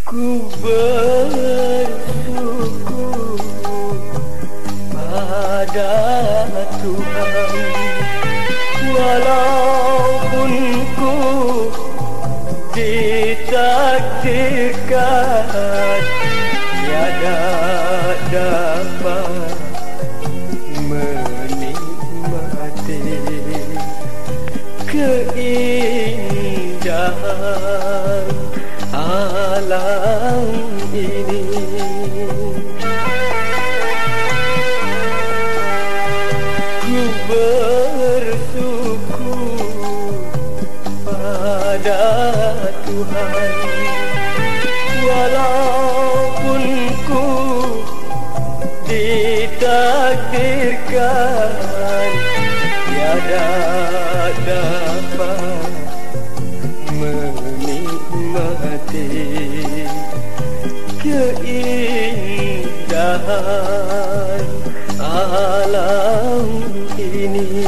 Ku bersyukur pada Tuhan, walaupun ku ditakdirkan tiada dapat menikmati keindahan alam ini. Ku bersyukur pada Tuhan, walaupun ku ditakdirkan tiada dapat menikmati keindahan alam ini.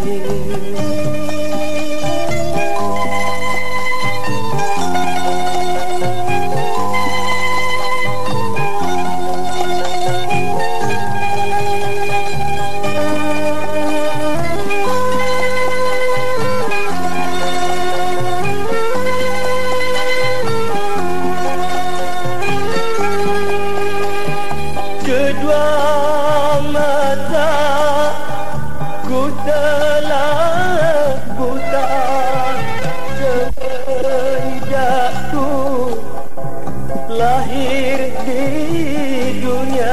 Kedua mata ku telah buta semenjak ku lahir di dunia.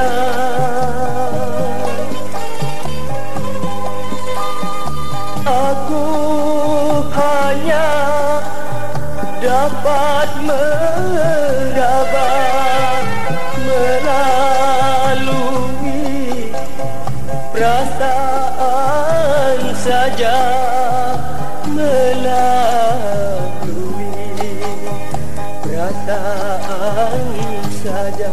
Aku hanya dapat meraba melalui perasaan saja, melalui perasaan saja.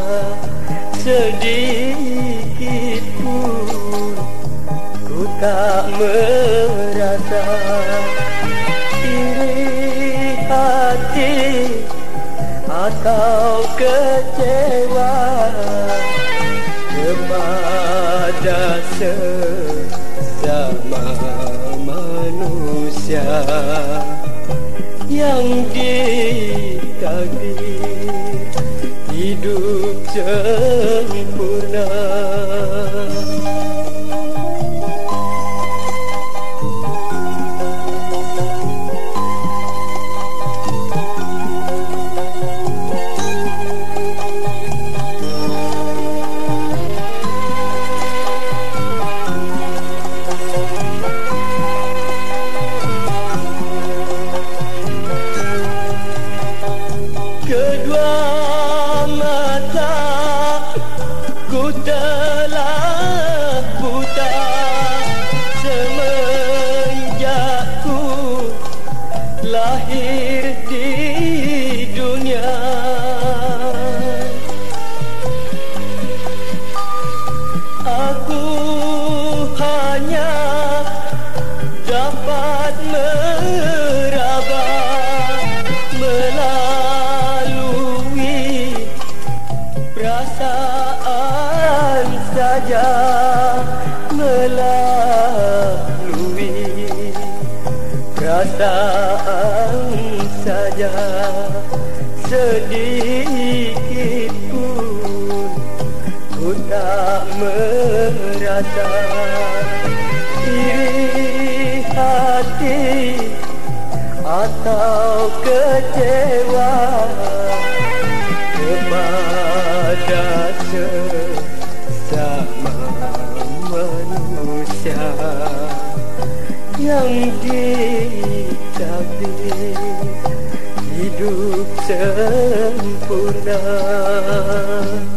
Sedikit pun ku tak merasa iri hati atau kecewa kepada sesama manusia yang ditakdir hidup sempurna. Kedua mata ku telah buta semenjak ku lahir di dunia. Aku hanya dapat meraba melalui perasaan saja, melalui perasaan saja. Sedikit pun ku tak merasa iri hati atau kecewa kepada sesama manusia yang ditakdir hidup sempurna.